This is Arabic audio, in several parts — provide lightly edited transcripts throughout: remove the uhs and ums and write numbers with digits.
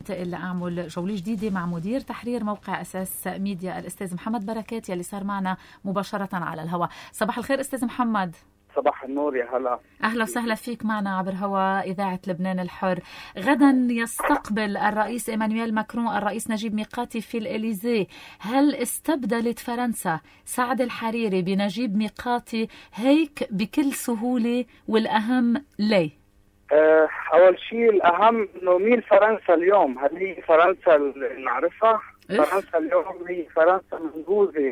انتقل لأعمل جولة جديدة مع مدير تحرير موقع أساس ميديا الأستاذ محمد بركات يلي صار معنا مباشرة على الهواء. صباح الخير أستاذ محمد. صباح النور، يا هلا. أهلا وسهلا فيك معنا عبر هواء إذاعة لبنان الحر. غدا يستقبل الرئيس إيمانويل ماكرون الرئيس نجيب ميقاتي في الإليزيه. هل استبدلت فرنسا سعد الحريري بنجيب ميقاتي هيك بكل سهولة؟ والأهم ليه؟ أول شيء الأهم إنه مين فرنسا اليوم؟ هل هي فرنسا اللي نعرفها؟ فرنسا اليوم هي فرنسا منبوذة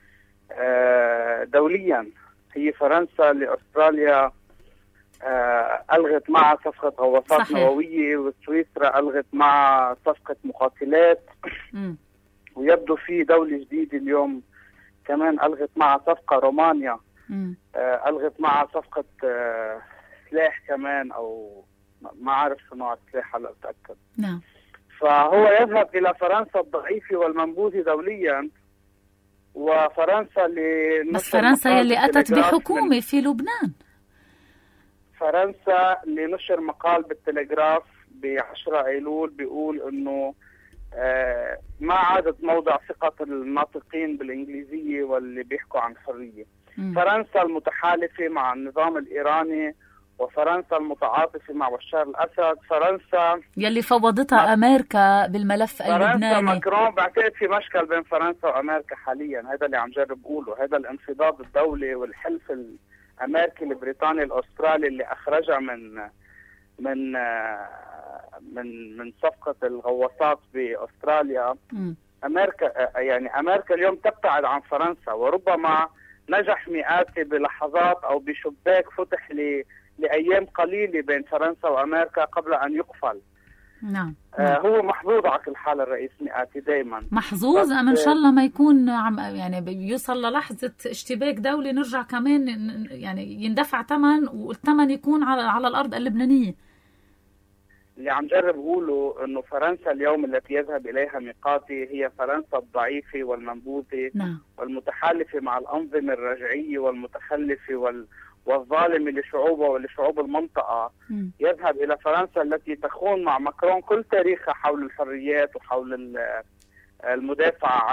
دوليا. هي فرنسا اللي أستراليا ألغت معها صفقة غواصات نووية، وسويسرا ألغت معها صفقة مقاتلات. ويبدو في دولة جديدة اليوم كمان ألغت معها صفقة، رومانيا ألغت معها صفقة سلاح كمان، أو ما أعرف شو نوع السلاح هلا أتأكد. نعم. فهو يذهب إلى فرنسا الضعيفة والمنبوذة دوليا، وفرنسا اللي بس فرنسا يلي أتت بحكومة في لبنان. فرنسا اللي نشر مقال بالتلغراف ب10 أيلول بيقول إنه ما عادت موضع ثقة الناطقين بالإنجليزية واللي بيحكوا عن حرية. فرنسا المتحالفة مع النظام الإيراني، وفرنسا المتعاطفة مع بشار الأسد، فرنسا يلي فوضتها أمريكا بالملف اللبناني. فرنسا ماكرون بعتقد في مشكل بين فرنسا وأمريكا حاليا، هذا اللي عم جرب أقوله. هذا الانفضاض الدولي والحلف الأمريكي البريطاني الأسترالي اللي أخرجها من صفقة الغواصات بأستراليا. أمريكا اليوم تبتعد عن فرنسا، وربما نجح مئاتي بلحظات أو بشباك فتح لأيام قليلة بين فرنسا وأمريكا قبل أن يقفل. نعم. هو محظوظ على كل حال الرئيس مئاتي دايما محظوظ، أم إن شاء الله ما يكون يعني بيوصل للحظة اشتباك دولي نرجع كمان يعني يندفع ثمن، والثمن يكون على الأرض اللبنانية. اللي عم جرب أقوله إنه فرنسا اليوم التي يذهب إليها ميقاتي هي فرنسا الضعيفة والمنبوذة. نعم. والمتحالفة مع الأنظمة الرجعية والمتخلفة والظالمة لشعوبها ولشعوب المنطقة. يذهب إلى فرنسا التي تخون مع ماكرون كل تاريخها حول الحريات وحول المدافعة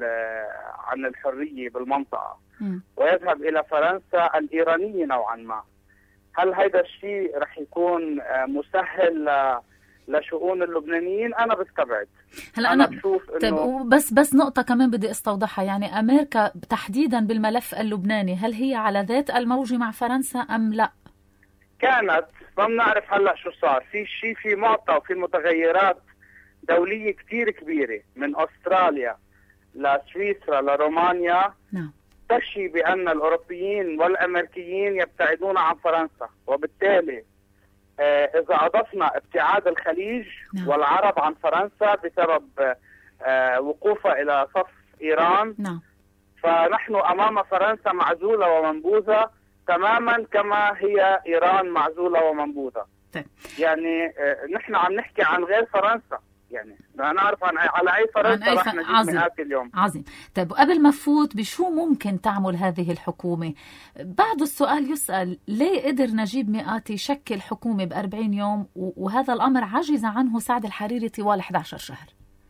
عن الحرية بالمنطقة. ويذهب إلى فرنسا الإيرانية نوعا ما. هل هذا الشيء رح يكون مسهل لشؤون اللبنانيين؟ أنا بستبعد. هلا أنا بشوف إنه بس نقطة كمان بدي استوضحها. يعني أمريكا تحديدا بالملف اللبناني، هل هي على ذات الموجة مع فرنسا أم لا؟ كانت، ما بنعرف هلا شو صار. في معطى وفي متغيرات دولية كتير كبيرة من أستراليا لسويسرا لرومانيا. نعم. تشي بأن الأوروبيين والأمريكيين يبتعدون عن فرنسا، وبالتالي إذا أضفنا ابتعاد الخليج والعرب عن فرنسا بسبب وقوفها إلى صف إيران، فنحن أمام فرنسا معزولة ومنبوذة تماما كما هي إيران معزولة ومنبوذة. يعني نحن عم نحكي عن غير فرنسا، يعني نعرف على أي فرنسا رح نجيب مئات اليوم. عظيم. طيب، وقبل ما فوت بشو ممكن تعمل هذه الحكومة، بعد السؤال يسأل ليه قدر نجيب ميقاتي يشكل حكومة ب40 يوم وهذا الأمر عجز عنه سعد الحريري طوال 11 شهر؟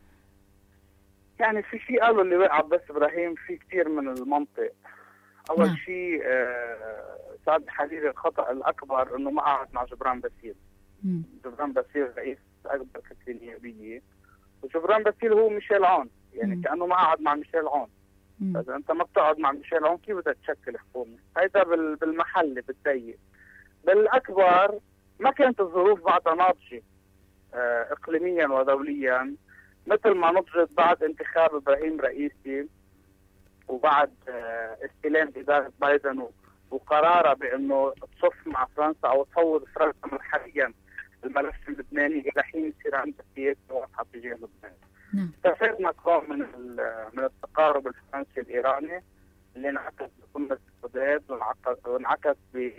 يعني في شيء قالوا اللي وقع عباس إبراهيم في كتير من المنطق. أول شيء سعد الحريري الخطأ الأكبر إنه ما قعد مع جبران باسيل. جبران باسيل رئيس أكبر كتلة نيابية، وجبران باسيل هو ميشيل عون، يعني كأنه ما قعد مع ميشيل عون. إذا أنت ما بتقعد مع ميشيل عون كيف بدك تشكل حكومة؟ هيدا بالمحل بالضيق. بالأكبر ما كانت الظروف بعدها ناضجة إقليميا ودوليا مثل ما نضجت بعد انتخاب إبراهيم رئيسي وبعد استلام إدارة بايدن وقراره بأنه تصف مع فرنسا أو تفوض فرنسا مرحليا الملف اللبناني إلى حين يصير عندها سياسة واضحة تجاه لبنان. استفاد ماكرون من التقارب الفرنسي الإيراني اللي انعكس بقمة السداد وانعكس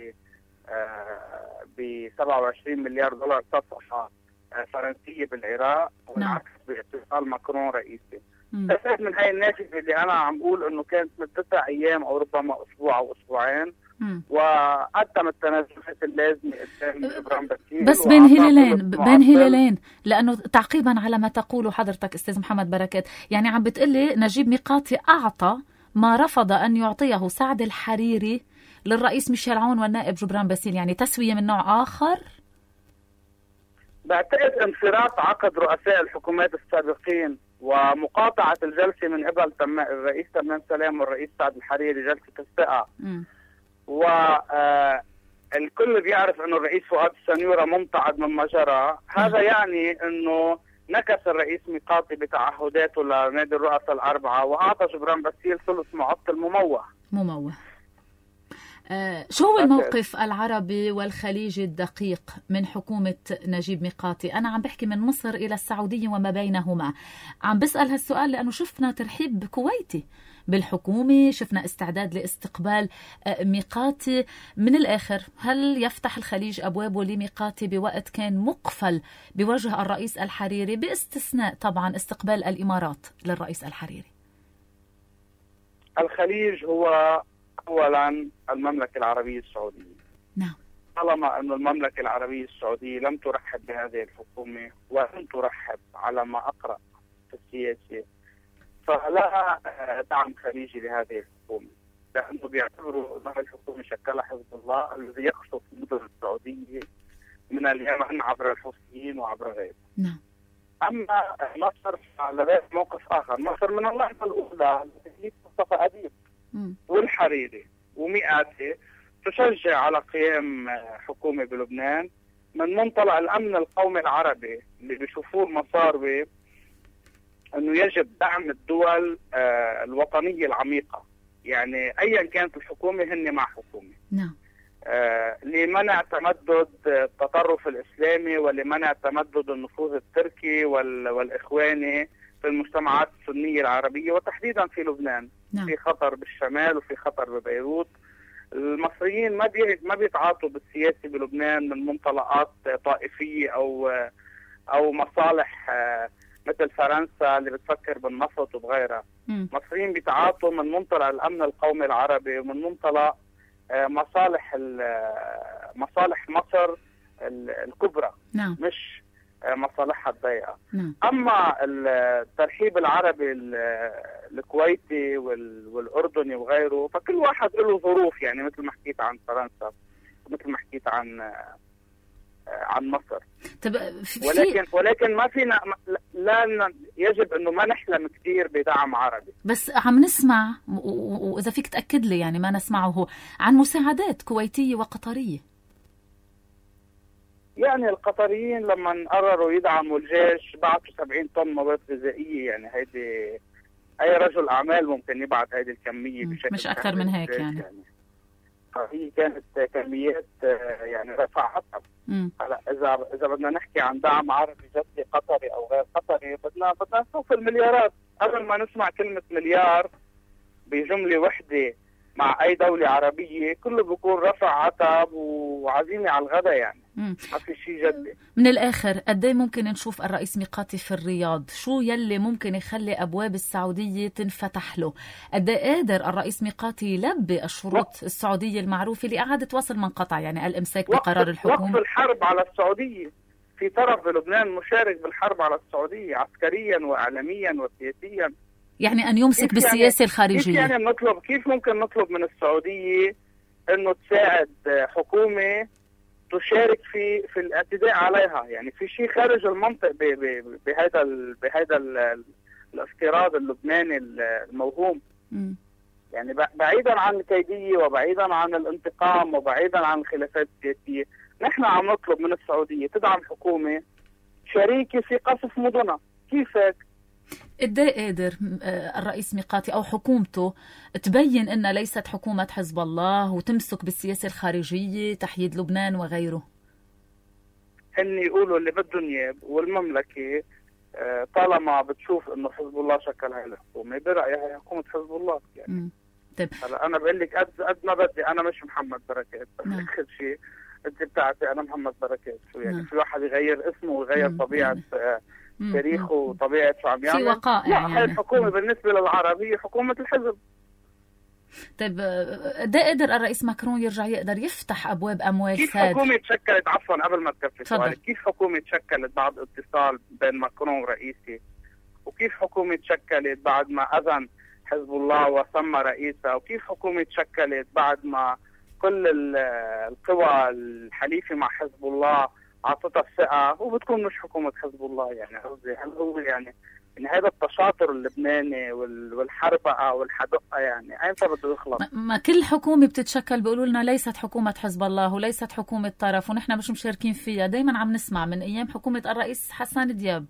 ب 27 مليار دولار صفقة فرنسية بالعراق، وانعكس باتصال ماكرون رئيسي. استفاد من هاي النافذة اللي أنا عم بقول إنه كانت مدتها أيام أو ربما أسبوع أو أسبوعين، وقدم التنازلات اللازمة قدام جبران باسيل. بس بين هلالين لأنه تعقيبا على ما تقوله حضرتك أستاذ محمد بركات، يعني عم بتقلي نجيب ميقاتي أعطى ما رفض أن يعطيه سعد الحريري للرئيس ميشيل عون والنائب جبران باسيل، يعني تسوية من نوع آخر. بعتقد انصراف عقد رؤساء الحكومات السابقين ومقاطعة الجلسة من قبل الرئيس تمام سلام والرئيس سعد الحريري، جلسة الثقة، والكل بيعرف انه الرئيس فؤاد السنيورة ممتعض مما جرى. هذا يعني انه نكس الرئيس ميقاتي بتعهداته لنادي الرؤساء الأربعة وأعطى جبران باسيل ثلث معطل مموه. شو هو الموقف العربي والخليجي الدقيق من حكومة نجيب ميقاتي؟ أنا عم بحكي من مصر إلى السعودية وما بينهما. عم بسأل هالسؤال لأنه شفنا ترحيب كويتي بالحكومة، شفنا استعداد لاستقبال ميقاتي. من الآخر، هل يفتح الخليج أبوابه لميقاتي بوقت كان مقفل بوجه الرئيس الحريري، باستثناء طبعا استقبال الإمارات للرئيس الحريري؟ الخليج هو أولا المملكة العربية السعودية. نعم. طالما أن المملكة العربية السعودية لم ترحب بهذه الحكومة ولم ترحب على ما أقرأ في السياسة، فلا دعم خليجي لهذه الحكومة، لأنه بيعتبروا أن الحكومة شكلها حزب الله الذي يقصف المدن السعودية من اليمن عبر الحوثيين وعبر غيره. نعم. أما مصر فلديها موقف آخر. مصر من اللحظة الأولى مصطفى أديب والحريري ومئاتي تشجع على قيام حكومة بلبنان من منطلق الأمن القومي العربي اللي بيشوفوه المصاروي أنه يجب دعم الدول الوطنية العميقة، يعني أيا كانت الحكومة هن مع حكومة. نعم. لمنع تمدد التطرف الإسلامي ولمنع تمدد النفوذ التركي والإخواني في المجتمعات السنية العربية وتحديدا في لبنان. نعم. في خطر بالشمال وفي خطر ببيروت. المصريين ما بيتعاطوا بالسياسة بلبنان من منطلقات طائفية أو مصالح مثل فرنسا اللي بتفكر بالنفط وبغيرها. المصريين بيتعاطوا من منطلق الأمن القومي العربي ومن منطلق مصالح مصر الكبرى. نعم. مش مصالحها الضيقة. نعم. أما الترحيب العربي الكويتي والأردني وغيره فكل واحد له ظروف، يعني مثل ما حكيت عن فرنسا مثل ما حكيت عن مصر. ولكن ما فينا لا يجب انه ما نحلم كثير بدعم عربي. بس عم نسمع واذا فيك تاكد لي يعني ما نسمعه عن مساعدات كويتيه وقطريه. يعني القطريين لما قرروا يدعموا الجيش بعثوا 70 طن مواد غذائيه، يعني هيدي اي رجل اعمال ممكن يبعث هيدي الكميه بشكل مش اكثر من هيك يعني. هي كانت كميات يعني رفعتها. هلا اذا بدنا نحكي عن دعم عربي جدي قطري او غير قطري بدنا نشوف المليارات قبل ما نسمع كلمه مليار بجمله وحده مع اي دوله عربيه، كله بيكون رفع عتب وعزيمه على الغداء، يعني ما في شيء جدي. من الاخر قد ايه ممكن نشوف الرئيس ميقاتي في الرياض؟ شو يلي ممكن يخلي ابواب السعوديه تنفتح له؟ قد ايه قادر الرئيس ميقاتي يلبي الشروط السعوديه المعروفه لاعاده وصل من قطع، يعني الامساك بقرار الحكومه؟ وقف الحرب على السعوديه. في طرف بلبنان مشارك بالحرب على السعوديه عسكريا واعلاميا وسياسيا، يعني ان يمسك بالسياسه الخارجيه. كيف ممكن نطلب من السعوديه انه تساعد حكومه تشارك في الاعتداء عليها؟ يعني في شيء خارج المنطق بهذا الافتراض اللبناني الموهوم. يعني بعيدا عن الكيديه وبعيدا عن الانتقام وبعيدا عن الخلافات السياسيه، نحن عم نطلب من السعوديه تدعم حكومه شريكه في قصف مدنها. كيف هيك؟ قد ايه قادر الرئيس ميقاتي او حكومته تبين انها ليست حكومه حزب الله وتمسك بالسياسه الخارجيه، تحييد لبنان وغيره؟ هن يقولوا اللي بدهم اياه، والمملكه طالما بتشوف انه حزب الله شكل هاي الحكومه برايها هي حكومه حزب الله. يعني هلا انا بقول لك قد ما بدي، انا مش محمد بركات، بس اخر شيء انت بتاعتي انا محمد بركات. شو يعني في واحد يغير اسمه ويغير طبيعه تاريخه وطبيعة شو عم يعمل؟ في وقائع لا، هاي الحكومة بالنسبة للعربية حكومة الحزب. طيب ده قدر الرئيس ماكرون يقدر يفتح أبواب أموال كيف ساد؟ حكومة تشكلت، عفوا قبل ما تكفي سؤالك، كيف حكومة تشكلت بعد اتصال بين ماكرون ورئيسي؟ وكيف حكومة تشكلت بعد ما أذن حزب الله وسمى رئيسه؟ وكيف حكومة تشكلت بعد ما كل القوى الحليفة مع حزب الله عطتها الثقة وبتكون مش حكومة حزب الله؟ يعني قصدي هل هو يعني ان هذا التشاطر اللبناني والحربقه والحدقه يعني ايمتى بده يخلص؟ ما كل حكومه بتتشكل بيقولوا لنا ليست حكومه حزب الله وليست حكومه طرف ونحن مش مشاركين فيها. دائما عم نسمع من ايام حكومه الرئيس حسان دياب.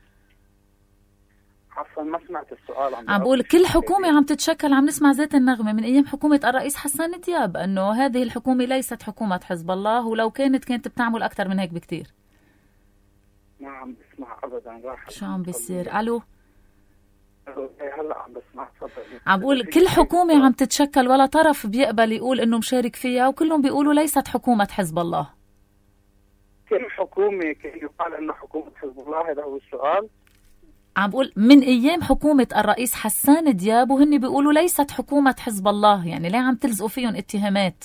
عفوا ما سمعت السؤال. عم بقول كل حكومه عم تتشكل، عم نسمع ذات النغمه من ايام حكومه الرئيس حسان دياب انه هذه الحكومه ليست حكومه حزب الله، ولو كانت بتعمل اكثر من هيك بكثير. ما عم بسمع ابدا. راح شو عم بيصير؟ الو هلا عم بسمع. تفضل. عم بقول كل حكومه عم تتشكل ولا طرف بيقبل يقول انه مشارك فيها وكلهم بيقولوا ليست حكومه حزب الله. كل حكومه كان يقال انه حكومه حزب الله، هذا هو السؤال. عم بقول من ايام حكومه الرئيس حسان دياب وهن بيقولوا ليست حكومه حزب الله، يعني ليه عم تلزقوا فيهم اتهامات؟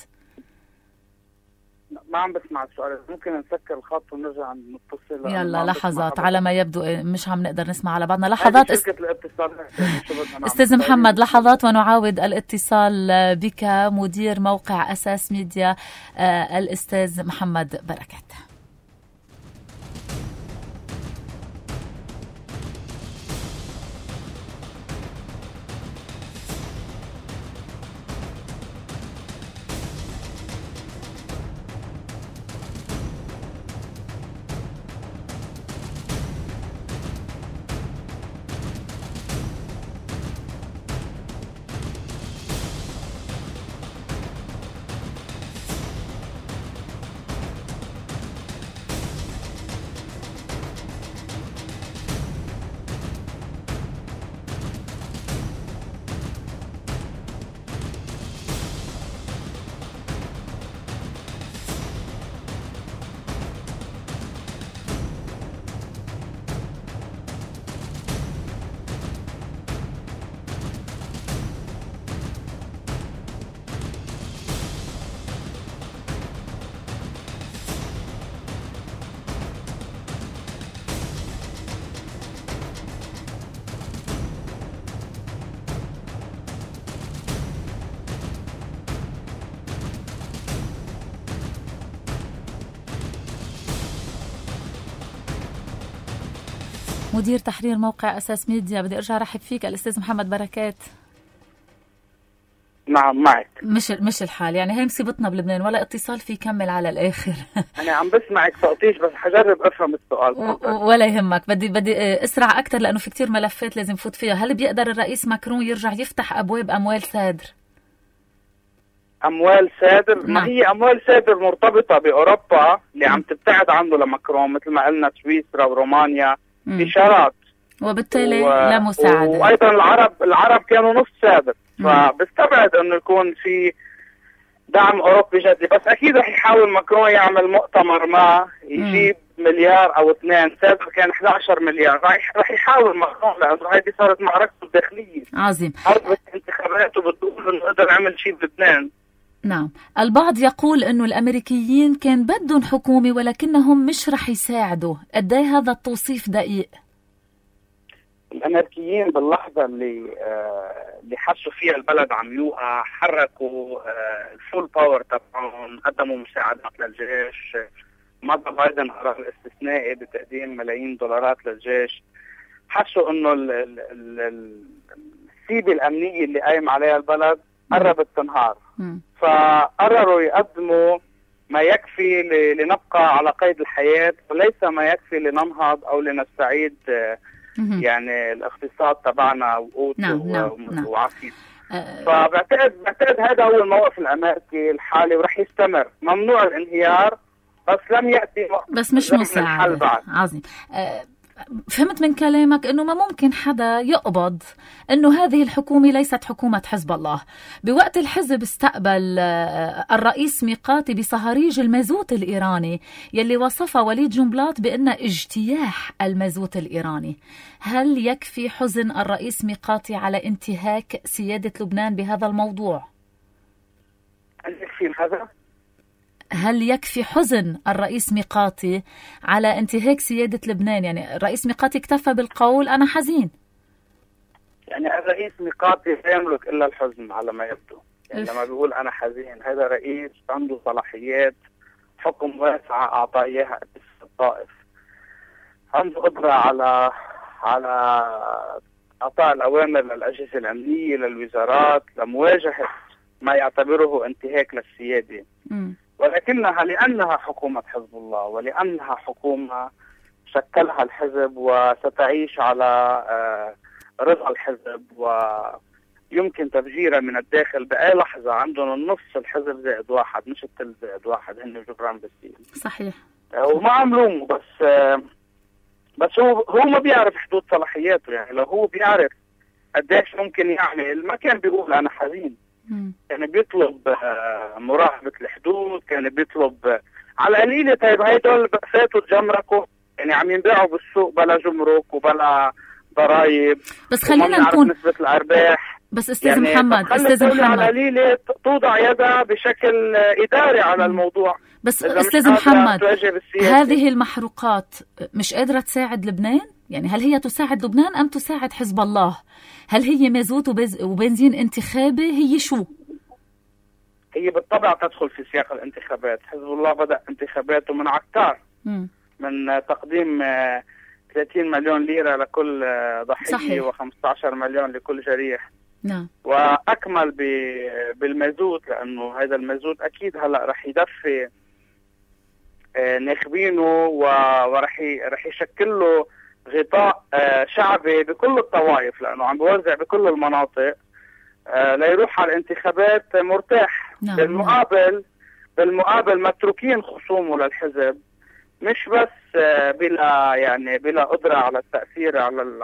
ما عم بسمع السؤال، ممكن نسكر الخط ونرجع نتصل. يلا لحظات، على ما يبدو مش عم نقدر نسمع على بعضنا. لحظات استاذ محمد، لحظات ونعاود الاتصال بك. مدير موقع أساس ميديا الأستاذ محمد بركات. مدير تحرير موقع أساس ميديا، بدي أرجع رحب فيك الأستاذ محمد بركات. نعم معك. مش الحال، يعني هي مصيبتنا بلبنان، ولا اتصال في يكمل على الآخر. أنا عم بسمعك صوتيش بس حجرب أفهم السؤال. ولا يهمك، بدي أسرع أكتر لأنه في كتير ملفات لازم فوت فيها. هل بيقدر الرئيس ماكرون يرجع يفتح أبواب أموال سادر؟ أموال سادر؟ ما هي أموال سادر مرتبطة بأوروبا اللي عم تبتعد عنه لماكرون، مثل ما قلنا سويسرا ورومانيا بشارات، وبالتالي لا مساعدة. وأيضا العرب كانوا نص سادر، فبستبعد انه يكون في دعم اوروبي جدي. بس اكيد رح يحاول ماكرون يعمل مؤتمر ما يجيب مليار او 2. سابق كان 11 مليار. رح يحاول ماكرون لانه هذه صارت معركته الداخليه. عظيم. حرب الانتخابات وبتقول انه قدر يعمل شيء بلبنان. نعم، البعض يقول انه الامريكيين كان بدهم حكومه ولكنهم مش رح يساعدوا. قد ايه هذا التوصيف دقيق؟ الامريكيين باللحظه اللي حسوا فيها البلد عم يوقع حركوا الفول باور تبعهم، قدموا مساعدات للجيش. مضى بايدن قرار استثنائي بتقديم ملايين دولارات للجيش. حسوا انه السيبه الامنيه اللي قايم عليها البلد قربت تنهار، فقرروا يقدموا ما يكفي لنبقى على قيد الحياه وليس ما يكفي لننهض او لنستعيد يعني الاقتصاد تبعنا وقوت وعافية. فبعتقد هذا هو الموقف الامريكي الحالي ورح يستمر. ممنوع الانهيار بس لم ياتي بس مش مساعدة. عظيم. فهمت من كلامك انه ما ممكن حدا يقبض انه هذه الحكومة ليست حكومة حزب الله. بوقت الحزب استقبل الرئيس ميقاتي بصهاريج المازوت الايراني يلي وصفه وليد جنبلاط بانه اجتياح المازوت الايراني. هل يكفي حزن الرئيس ميقاتي على انتهاك سيادة لبنان بهذا الموضوع؟ يكفي هذا؟ هل يكفي حزن الرئيس ميقاتي على انتهاك سيادة لبنان؟ يعني الرئيس ميقاتي اكتفى بالقول أنا حزين. يعني الرئيس ميقاتي لا يملك إلا الحزن على ما يبدو. يعني لما بيقول أنا حزين، هذا رئيس عنده صلاحيات حكم واسعة أعطاه إياها الطائف، عنده قدرة على إعطاء الأوامر للأجهزة الأمنية، للوزارات، لمواجهة ما يعتبره انتهاك للسيادة. ولكنها لأنها حكومة حزب الله، ولأنها حكومة شكلها الحزب وستعيش على رضا الحزب، ويمكن تفجيرها من الداخل بأي لحظة. عندهم النص الحزب زائد واحد، مش الثلث زائد واحد، هن جبران باسيل. صحيح. وما عملوه، بس هو ما بيعرف حدود صلاحياته. يعني لو هو بيعرف قديش ممكن يعمل ما كان بيقول أنا حزين. كان بيطلب مراقبة الحدود، كان بيطلب على قليلة. طيب هيدول فاتوا تجمركوا، يعني عم ينباعوا بالسوق بلا جمرك وبلا ضرائب، بس خلينا نكون نسبة الأرباح. بس أستاذ محمد، أستاذ محمد، على قليلة توضع يدها بشكل إداري على الموضوع. بس أستاذ محمد، هذه المحروقات مش قادرة تساعد لبنان؟ يعني هل هي تساعد لبنان أم تساعد حزب الله؟ هل هي مازوت وبنزين انتخابي؟ هي شو؟ هي بالطبع تدخل في سياق الانتخابات. حزب الله بدأ انتخاباته من عكار، من تقديم 30 مليون ليرة لكل ضحية و15 مليون لكل جريح. نعم. وأكمل بالمازوت، لأنه هذا المازوت أكيد هلأ رح يدفي ناخبينه ورح يشكل له غطاء شعبي بكل الطوائف، لأنه عم بوزع بكل المناطق ليروح على الانتخابات مرتاح. نعم. بالمقابل متروكين خصومه للحزب، مش بس بلا قدرة على التأثير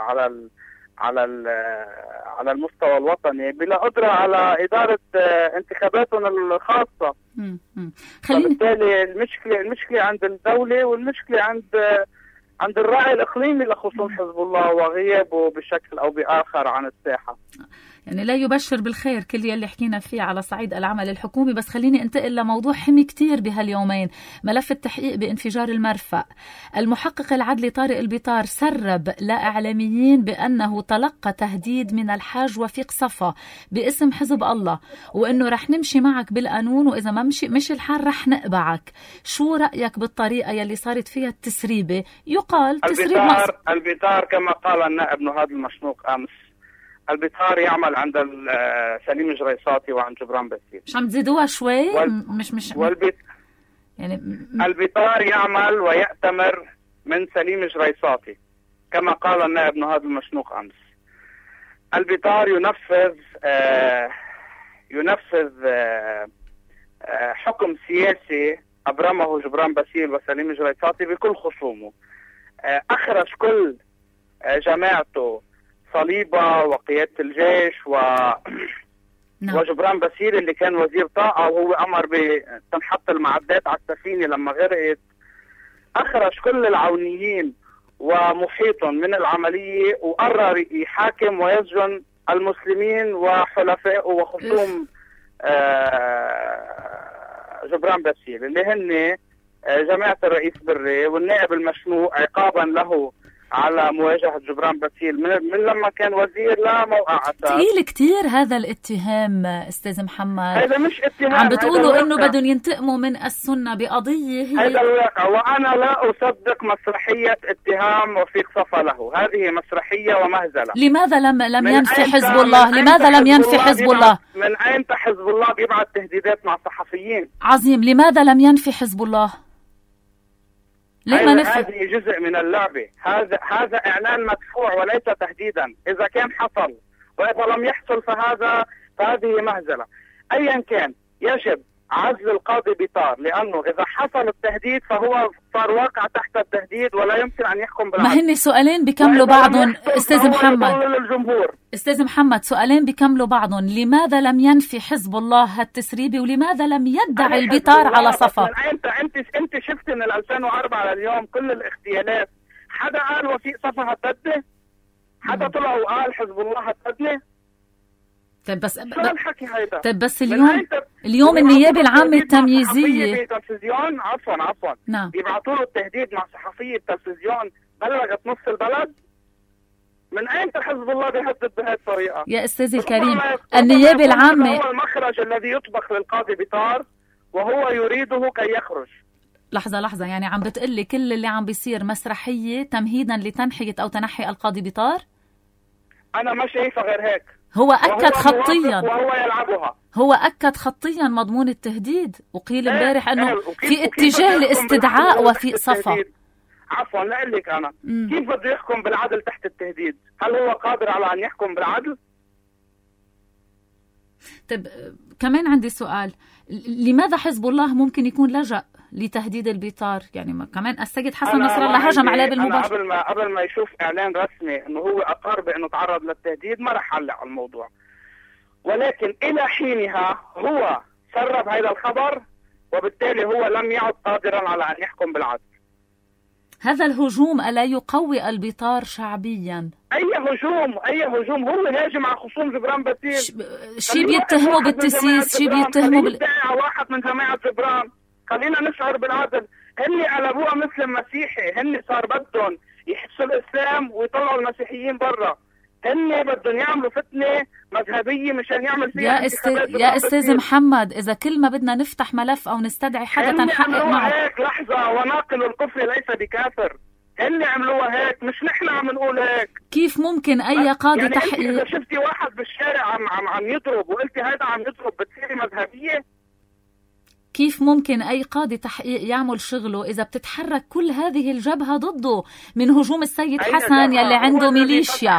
على المستوى الوطني، بلا قدرة على إدارة انتخاباتهم الخاصة. فبالتالي المشكلة عند الدولة، والمشكلة عند الراعي الإقليمي لخصوم حزب الله وغيابه بشكل أو بآخر عن الساحة. يعني لا يبشر بالخير كل يلي حكينا فيه على صعيد العمل الحكومي. بس خليني انتقل لموضوع حمي كتير بهاليومين، ملف التحقيق بانفجار المرفأ. المحقق العدلي طارق البطار سرب لإعلاميين بأنه تلقى تهديد من الحاج وفيق صفا باسم حزب الله، وأنه رح نمشي معك بالقانون، وإذا ما مش الحال رح نقبعك. شو رأيك بالطريقة يلي صارت فيها التسريبة؟ يقال تسريب البطار كما قال النائب نهاد المشنوق أمس، البطار يعمل عند سليم جريصاتي وعند جبران باسيل. مش عم تزيدوها شوي؟ يعني البطار يعمل ويأتمر من سليم جريصاتي كما قال النائب نهاد المشنوق أمس. البطار ينفذ حكم سياسي أبرمه جبران باسيل وسليم جريصاتي بكل خصومه. أخرج كل جماعته، صليبة وقيادة الجيش وجبران باسيل اللي كان وزير طاقة، وهو أمر بتنحط المعدات على السفينة لما غرقت. أخرج كل العونيين ومحيطهم من العملية، وقرر يحاكم ويسجن المسلمين وحلفائه وخصوم جبران باسيل اللي هن جماعة الرئيس بري والنائب المشنوق، عقابا له على مواجهة جبران باسيل من لما كان وزير لا موقع أساس. ثقيل كتير هذا الاتهام أستاذ محمد. هذا مش اتهام، عم بتقولوا إنه بدهم ينتقموا من السنة بقضية هي هذا الواقع، وأنا لا أصدق مسرحية اتهام وفيق صفا له. هذه مسرحية ومهزلة. لماذا لم ينفي حزب الله؟ لماذا لم ينفي حزب الله؟ من أين حزب الله بيبعث تهديدات مع صحفيين؟ عظيم، لماذا لم ينفي حزب الله؟ هذه جزء من اللعبة. هذا إعلان مدفوع وليس تهديدا. إذا كان حصل وإذا لم يحصل فهذه مهزلة. أيا كان يجب عزل القاضي بطار، لأنه إذا حصل التهديد فهو صار واقع تحت التهديد ولا يمكن أن يحكم بالعدل. ما هن سؤالين بيكملوا بعضهم أستاذ محمد. أستاذ محمد، سؤالين بيكملوا بعضهم. لماذا لم ينفي حزب الله هالتسريبة، ولماذا لم يدعي البطار على صفا؟ أنت شفت من 2004 لليوم كل الاغتيالات حدا قال وفيق صفا هتبدله؟ حدا طلع وقال حزب الله هتبدله؟ طيب بس شو الحكي هيدا؟ طيب بس اليوم النيابة العامة التمييزية التلفزيون عفوا نعم بيبعثوا له التهديد مع صحفية التلفزيون بلغت نص البلد. من اين حزب الله بيهدد بهذه الطريقة؟ يا استاذي الكريم النيابة العامة هو المخرج الذي يطبخ للقاضي بطار وهو يريده كي يخرج. لحظة يعني عم بتقلي كل اللي عم بيصير مسرحية تمهيدا لتنحية أو تنحي القاضي بطار؟ أنا ما شايفة غير هيك. هو أكد خطيا وهو يلعبها. هو أكد خطيا مضمون التهديد، وقيل امبارح أنه في اتجاه لاستدعاء وفي صفا. عفوا لأقول لك أنا كيف بده يحكم بالعدل تحت التهديد؟ هل هو قادر على أن يحكم بالعدل؟ طيب كمان عندي سؤال، لماذا حزب الله ممكن يكون لجأ لتهديد البطار؟ يعني كمان السيد حسن نصر الله هجم عليه بالمباشر. قبل ما يشوف اعلان رسمي انه هو اقر بانه تعرض للتهديد ما رح علق على الموضوع، ولكن الى حينها هو سرب هذا الخبر وبالتالي هو لم يعد قادرا على ان يحكم بالعدل. هذا الهجوم ألا يقوي البطار شعبيا؟ أي هجوم هو هاجم على خصوم جبران باسيل. شي بيتهموا بالتسييس، شي بيتهموا واحد من جماعة جبران. خلينا نشعر بالعدل، هن قلبوها مسلم مسيحي، هن صار بدهم يحسوا الإسلام ويطلعوا المسيحيين برا، هن بدهم يعملوا فتنة مذهبية مشان يعمل فيها يا أستاذ محمد، إذا كل ما بدنا نفتح ملف أو نستدعي حدا تنحقق معه. هيك لحظة، وناقل الكفر ليس بكافر، هن عملوها هيك مش نحن عم نقول هيك. كيف ممكن أي قاضي يعني تحقيق؟ إذا شفتي واحد بالشارع عم يضرب وقلتي هذا عم يضرب بتصيري مذهبية؟ كيف ممكن أي قاضي تحقيق يعمل شغله إذا بتتحرك كل هذه الجبهة ضده من هجوم السيد حسن يلي عنده ميليشيا؟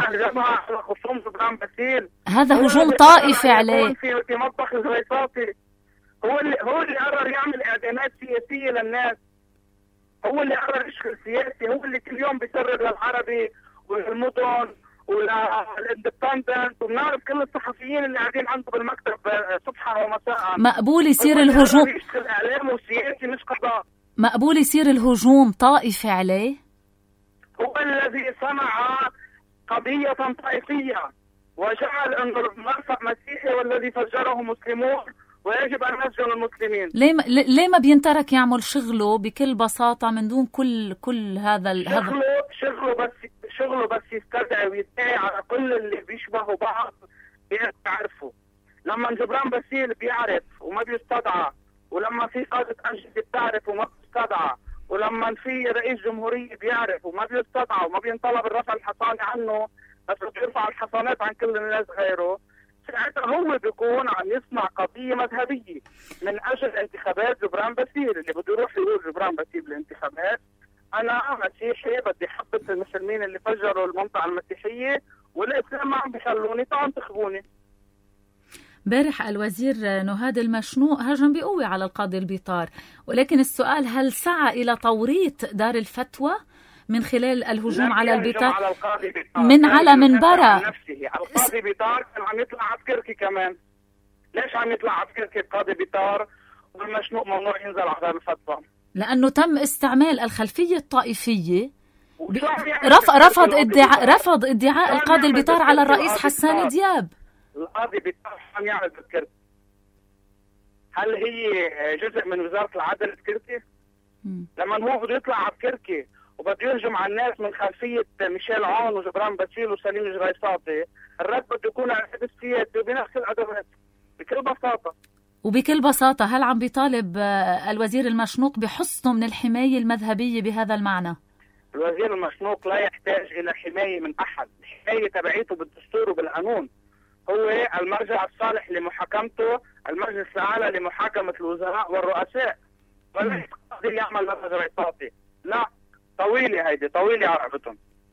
هذا هجوم طائفي عليه. في مطبخ الزريطاتي هو اللي قرر يعمل إعدامات سياسية للناس، هو اللي قرر يشغل سياسي، هو اللي كل يوم بيسرب للعربي والمدن والاندبندنت، وبنعرف كل الصحفيين اللي قاعدين عنده بالمكتب صبحا ومساء. مقبول يصير الهجوم اعلام وسياسي مش قضاء. مقبول يصير الهجوم طائفي عليه؟ هو الذي صنع قضية طائفية وجعل انه المرفأ مسيحي والذي فجره مسلمون ويجب ان نسجن المسلمين. ليه ما بينترك يعمل شغله بكل بساطة من دون كل هذا شغله بس يستدعي ويدعي على كل اللي بيشبهوا بعض بيعرفوا. لما جبران باسيل بيعرف وما بيستدعى، ولما في قادة أنشطة بتعرف وما بيستدعى، ولما في رئيس جمهورية بيعرف وما بيستدعى وما بينطلب الرفع الحصاني عنه بس بيرفع الحصانات عن كل الناس غيره، ساعتها هو بيكون عم يصنع قضية مذهبية من أجل انتخابات جبران باسيل. اللي بده يروح يقول جبران باسيل بالانتخابات أنا مسيحي بدي حبس المسلمين اللي فجروا المنطقة المسيحية والإسلام ما عم بيخلوني، تعالوا انتخبوني. امبارح الوزير نهاد المشنوق هجم بقوة على القاضي البطار، ولكن السؤال هل سعى إلى توريط دار الفتوى من خلال الهجوم على البطار من على منبره؟ القاضي بطار كان عم يطلع عسكركي كمان. ليش عم يطلع عسكركي القاضي بطار والمشنوق ممنوع ينزل على دار الفتوى؟ لأنه تم استعمال الخلفية الطائفية. رفض ادعاء القاضي البطار على الرئيس حسان دياب. القاضي بطار عم يعمل بسكرتي. هل هي جزء من وزارة العدل سكرتي؟ لما هو بده يطلع عسكركي وبده يهجم على الناس من خلفية ميشيل عون وجبران باسيل وسليم جريصاتي، الرد بده يكون على الحد السياسي وبنفس الأدوات بكل بساطة. وبكل بساطة هل عم بيطالب الوزير المشنوق بحصنه من الحماية المذهبية بهذا المعنى؟ الوزير المشنوق لا يحتاج إلى حماية من أحد، الحماية تبعيته بالدستور وبالقانون. هو المرجع الصالح لمحاكمته المجلس الأعلى لمحاكمة الوزراء والرؤساء، ولا يقدر يعمل مرجع رئيساتي. لا، طويلة عرفتهم.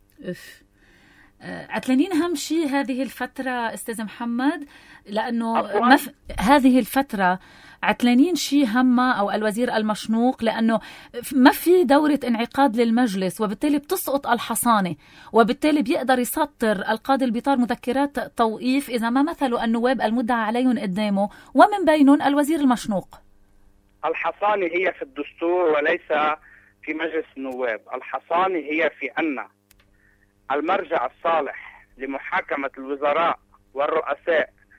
عتلانين هم شيء هذه الفترة أستاذ محمد، لأنه هذه الفترة عتلانين شيء همه أو الوزير المشنوق، لأنه ما في دورة انعقاد للمجلس، وبالتالي بتسقط الحصانة، وبالتالي بيقدر يسطر القاضي البطار مذكرات توقيف إذا ما مثلوا النواب المدعى عليهم قدامه، ومن بينهم الوزير المشنوق. الحصانة هي في الدستور وليس في مجلس النواب. الحصانة هي في أن المرجع الصالح لمحاكمة الوزراء والرؤساء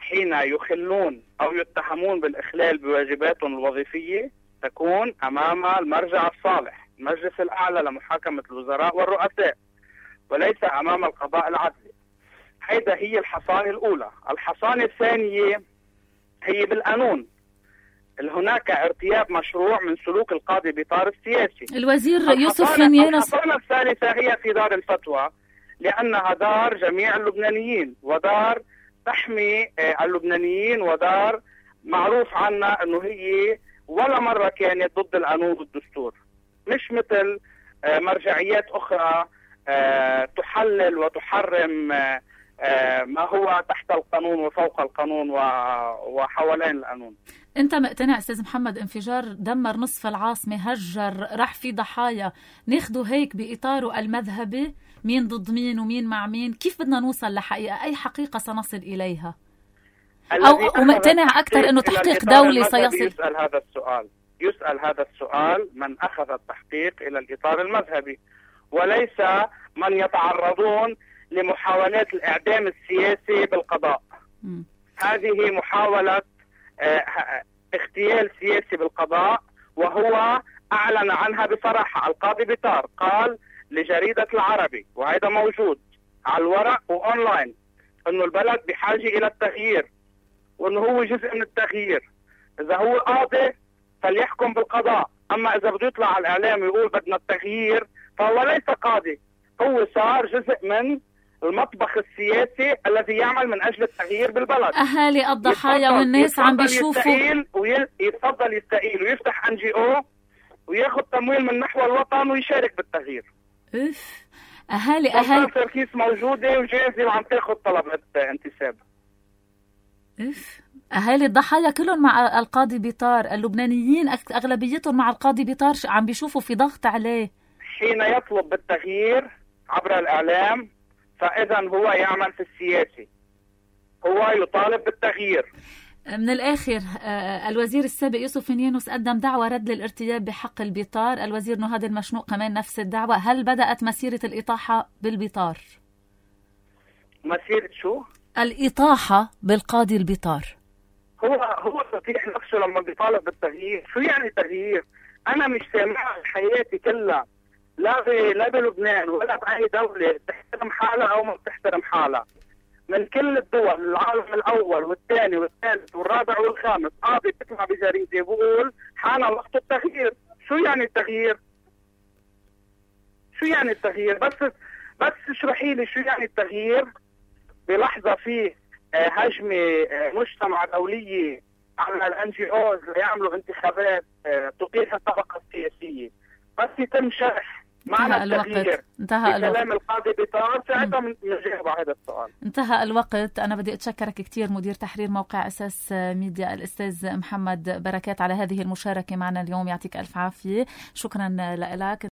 حين يخلون أو يتهمون بالإخلال بواجباتهم الوظيفية تكون أمام المرجع الصالح، المجلس الأعلى لمحاكمة الوزراء والرؤساء، وليس أمام القضاء العدلي. هيدا هي الحصانة الأولى. الحصانة الثانية هي بالقانون. هناك ارتياب مشروع من سلوك القاضي بطار السياسي. الوزير يوسف فينيانوس. الحصانة الثالثة هي في دار الفتوى، لأنها دار جميع اللبنانيين ودار تحمي اللبنانيين ودار معروف عنها أنه هي ولا مرة كانت ضد القانون والدستور، مش مثل مرجعيات أخرى تحلل وتحرم ما هو تحت القانون وفوق القانون وحوالين القانون. انت مقتنع استاذ محمد انفجار دمر نصف العاصمة، هجر، راح في ضحايا، ناخده هيك بإطاره المذهبي مين ضد مين ومين مع مين؟ كيف بدنا نوصل لحقيقة؟ أي حقيقة سنصل إليها؟ أو مقتنع أكثر أنه تحقيق دولي سيصل؟ يسأل هذا السؤال من أخذ التحقيق إلى الإطار المذهبي، وليس من يتعرضون لمحاولات الإعدام السياسي بالقضاء. هذه محاولة اغتيال سياسي بالقضاء، وهو أعلن عنها بصراحة. القاضي بطار قال لجريدة العربي، وهذا موجود على الورق وأونلاين، أنه البلد بحاجة إلى التغيير، وأنه هو جزء من التغيير. إذا هو قاضي فليحكم بالقضاء، أما إذا بده يطلع على الإعلام ويقول بدنا التغيير فهو ليس قاضي، هو صار جزء من المطبخ السياسي الذي يعمل من أجل التغيير بالبلد. أهالي الضحايا والناس عم بيشوفوا يتفضل يستقيل ويفتح NGO وياخذ تمويل من نحو الوطن ويشارك بالتغيير. أهالي تركيز موجودة وجاهزة وعم تاخذ طلبات انتساب. أهالي الضحايا كلهم مع القاضي بطار، اللبنانيين أغلبيتهم مع القاضي بطار، عم بيشوفوا في ضغط عليه. حين يطلب بالتغيير عبر الإعلام فإذا هو يعمل في السياسي، هو يطالب بالتغيير. من الآخر الوزير السابق يوسف فينيانوس قدم دعوة رد للارتياب بحق البطار، الوزير نهاد المشنوق كمان نفس الدعوة. هل بدأت مسيرة الإطاحة بالبطار؟ مسيرة شو؟ الإطاحة بالقاضي البطار. هو فتيح نفسه لما بيطالب بالتغيير. شو يعني تغيير؟ أنا مش سامع حياتي كلها لا بلبنان ولا بأي دولة تحترم حالها أو ما بتحترم حالها. من كل الدول، العالم الأول والثاني والثالث والرابع والخامس، قاضي بيطلع بجريدة بقول حان وقت التغيير. شو يعني التغيير؟ شو يعني التغيير؟ بس اشرحي لي شو يعني التغيير بلحظة فيه هجمة مجتمع دولية على الNGOs ليعملوا انتخابات تقيح الطبقة السياسية. بس يتم شرح معنى التغيير. انتهى الوقت. كلام القاضي بطار ساعتها نجاوب على هذا السؤال. انتهى الوقت. أنا بدي أتشكرك كثير مدير تحرير موقع أساس ميديا الأستاذ محمد بركات على هذه المشاركة معنا اليوم. يعطيك ألف عافية. شكرا لك.